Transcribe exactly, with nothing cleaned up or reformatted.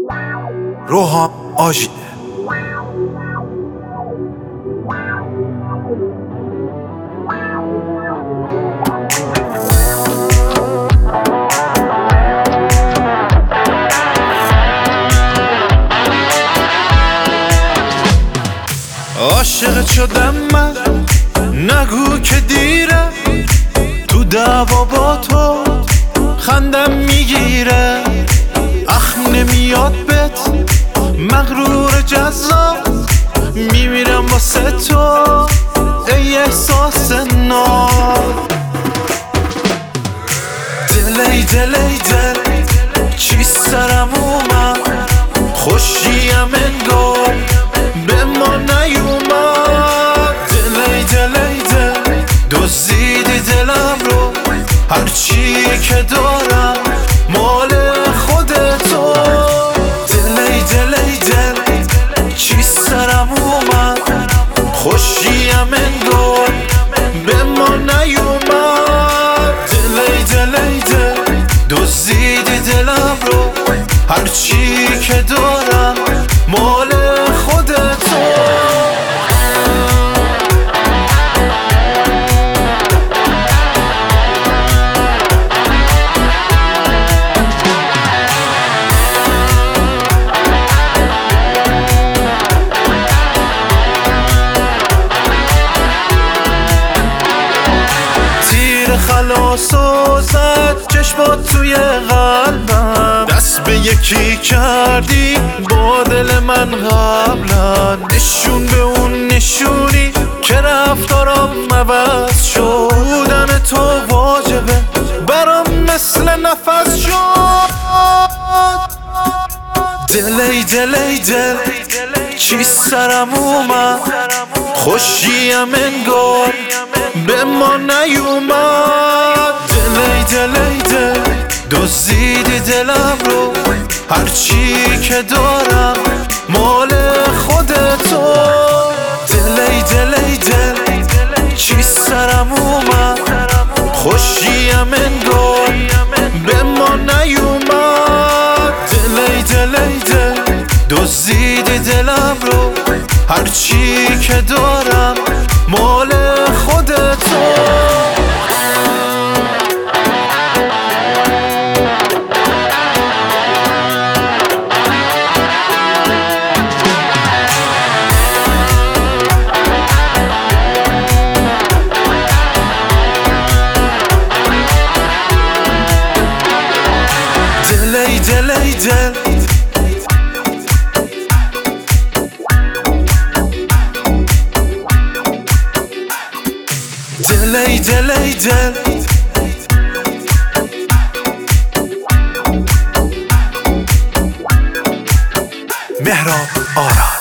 روحان آژیده. عاشق شدم من، نگو که دیره، تو دعوا با تو خندم میگیره. اخ نمیاد بهت مغرور جذاب، میمیرم واسه تو ای احساس ناب. دل ای دل ای دل چی سرم اومد، خوشیم انگار به ما نیومد. دل ای دل ای دل دزدیدی دلم رو، هرچی که دارم مال خودتو. دل ای دل ای دل چی سرم اومد، خوشیم انگار به ما نیومد. دل ای دل ای دل دزدیدی دلم رو، هرچی که دارم مال خودتو. خلاص و زد چشمات توی قلبم، دست به یکی کردی با دل من قبلا. نشون به اون نشونی که رفتارم عوض شد، بودن تو واجبه برام مثل نفس شد. دل ای دل ای دل چی سرم اومد، خوشیم انگار به ما نیومد. دل ای دل ای دل دزدیدی دلم رو، هرچی که دارم مال خودتو. دل ای دل ای دل چی سرم اومد، خوشیم انگار به ما نیومد. دل ای دل ای دل دزدیدی دلم رو، هرچی که دارم مال خودتو. دل ای دل ای دل دل ای دل ای دل مهراب آراد.